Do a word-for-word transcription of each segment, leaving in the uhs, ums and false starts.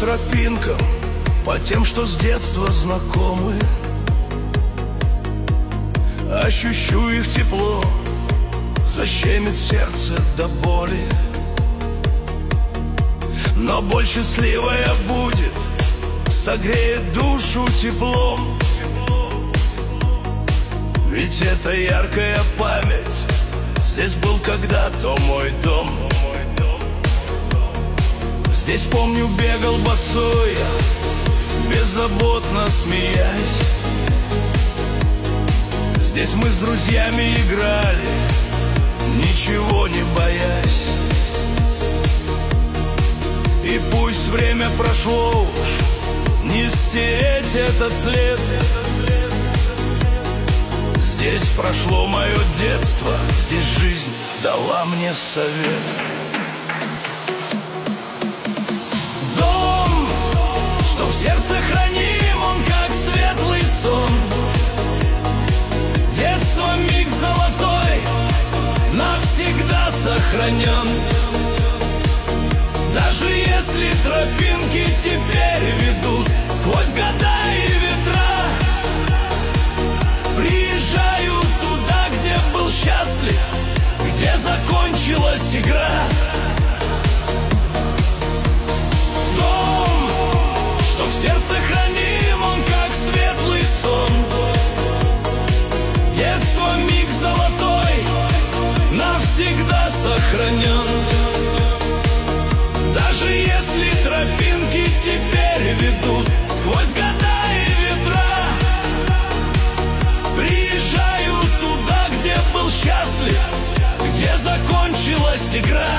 тропинкам, по тем, что с детства знакомы. Ощущу их тепло, защемит сердце до боли. Но боль счастливая будет, согреет душу теплом. Ведь это яркая память, здесь был когда-то мой дом. Здесь, помню, бегал босой я, беззаботно смеясь. Здесь мы с друзьями играли, ничего не боясь. И пусть время прошло уж, не стереть этот след. Здесь прошло мое детство, здесь жизнь дала мне совет. Дом, что в сердце храним, он как светлый сон. Детство миг золотой, навсегда сохранен. Даже если тропинки теперь ведут сквозь года и ветра, приезжаю туда, где был счастлив, где закончилась игра. Дом, что в сердце храним, он как светлый сон. Детство миг золотой, навсегда сохранен. Даже если тропинки теперь ведут сквозь года и ветра, приезжаю туда, где был счастлив, где закончилась игра.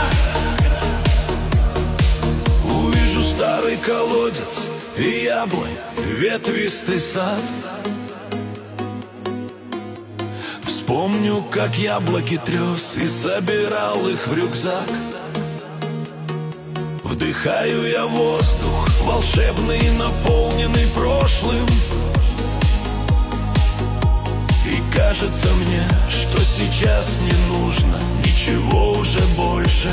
Увижу старый колодец и яблонь, ветвистый сад. Вспомню, как яблоки трес и собирал их в рюкзак. Вдыхаю я воздух, волшебный, наполненный прошлым. И кажется мне, что сейчас не нужно ничего уже больше.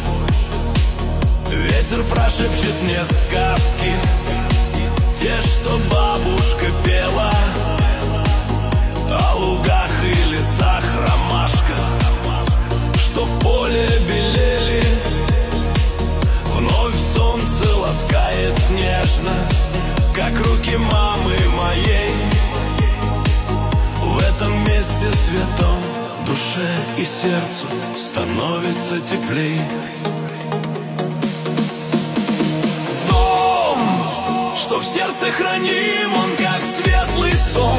Ветер прошепчет мне сказки, те, что бабушка пела. О лугах и лесах ромашка, что в поле белели. Вновь солнце ласкает нежно, как руки мамы моей. В этом месте святом душе и сердцу становится теплей. Дом, что в сердце храним, он как светлый сон.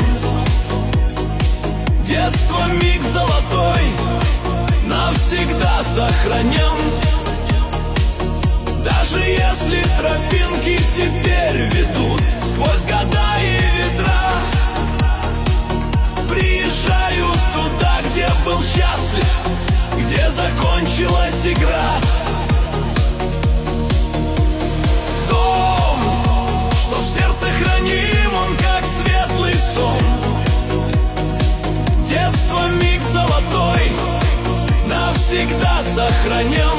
Детство миг золотой, навсегда сохранен. Даже если тропинки теперь ведут сквозь года и ветра, приезжаю туда, где был счастлив, где закончилась игра. Дом, что в сердце храним, он как светлый сон. Детство миг золотой, навсегда сохранен.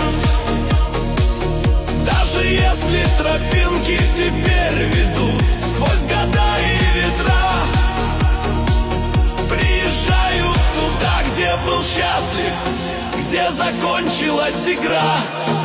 Даже если тропинки теперь ведут сквозь года и ветра, приезжаю туда, где был счастлив, где закончилась игра.